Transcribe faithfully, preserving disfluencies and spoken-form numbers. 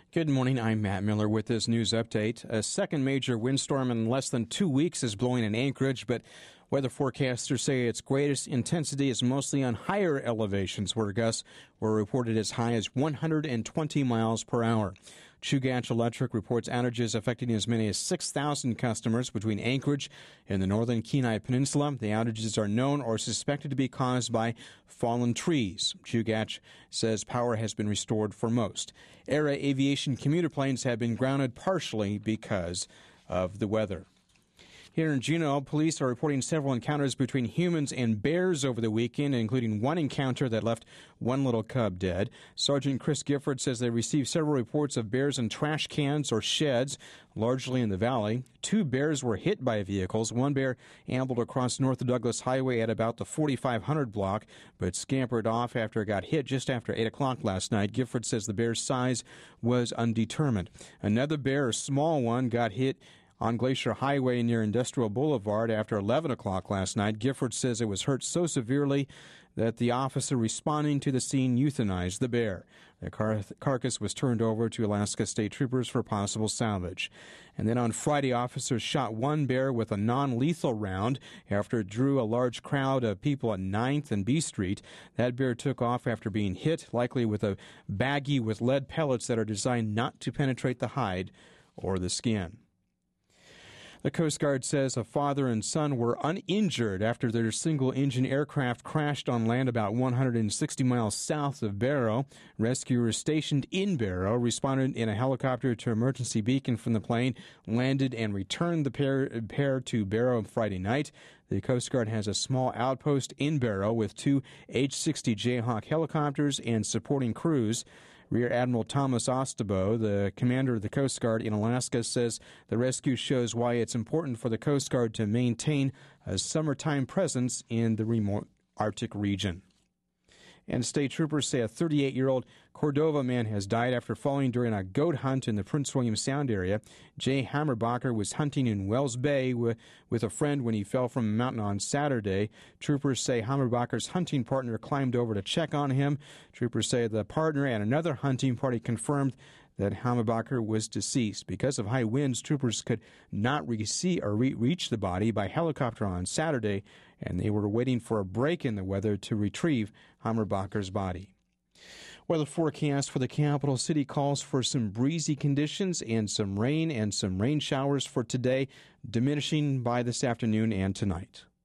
Good morning, I'm Matt Miller with this news update. A second major windstorm in less than two weeks is blowing in Anchorage, but weather forecasters say its greatest intensity is mostly on higher elevations, where gusts were reported as high as one hundred twenty miles per hour. Chugach Electric reports outages affecting as many as six thousand customers between Anchorage and the northern Kenai Peninsula. The outages are known or suspected to be caused by fallen trees. Chugach says power has been restored for most. Era Aviation commuter planes have been grounded partially because of the weather. Here in Juneau, police are reporting several encounters between humans and bears over the weekend, including one encounter that left one little cub dead. Sergeant Chris Gifford says they received several reports of bears in trash cans or sheds, largely in the valley. Two bears were hit by vehicles. One bear ambled across North Douglas Highway at about the forty-five hundred block, but scampered off after it got hit just after eight o'clock last night. Gifford says the bear's size was undetermined. Another bear, a small one, got hit on Glacier Highway near Industrial Boulevard after eleven o'clock last night. Gifford says it was hurt so severely that the officer responding to the scene euthanized the bear. The car- carcass was turned over to Alaska State Troopers for possible salvage. And then on Friday, officers shot one bear with a non-lethal round after it drew a large crowd of people at ninth and B Street. That bear took off after being hit, likely with a baggie with lead pellets that are designed not to penetrate the hide or the skin. The Coast Guard says a father and son were uninjured after their single-engine aircraft crashed on land about one hundred sixty miles south of Barrow. Rescuers stationed in Barrow responded in a helicopter to emergency beacon from the plane, landed and returned the pair, pair to Barrow Friday night. The Coast Guard has a small outpost in Barrow with two H sixty Jayhawk helicopters and supporting crews. Rear Admiral Thomas Ostabo, the commander of the Coast Guard in Alaska, says the rescue shows why it's important for the Coast Guard to maintain a summertime presence in the remote Arctic region. And state troopers say a thirty-eight-year-old Cordova man has died after falling during a goat hunt in the Prince William Sound area. Jay Hammerbacher was hunting in Wells Bay with, with a friend when he fell from a mountain on Saturday. Troopers say Hammerbacher's hunting partner climbed over to check on him. Troopers say the partner and another hunting party confirmed that Hammerbacher was deceased. Because of high winds, troopers could not re- or re- reach the body by helicopter on Saturday, and they were waiting for a break in the weather to retrieve Hammerbacher's body. Weather forecast for the capital city calls for some breezy conditions and some rain and some rain showers for today, diminishing by this afternoon and tonight.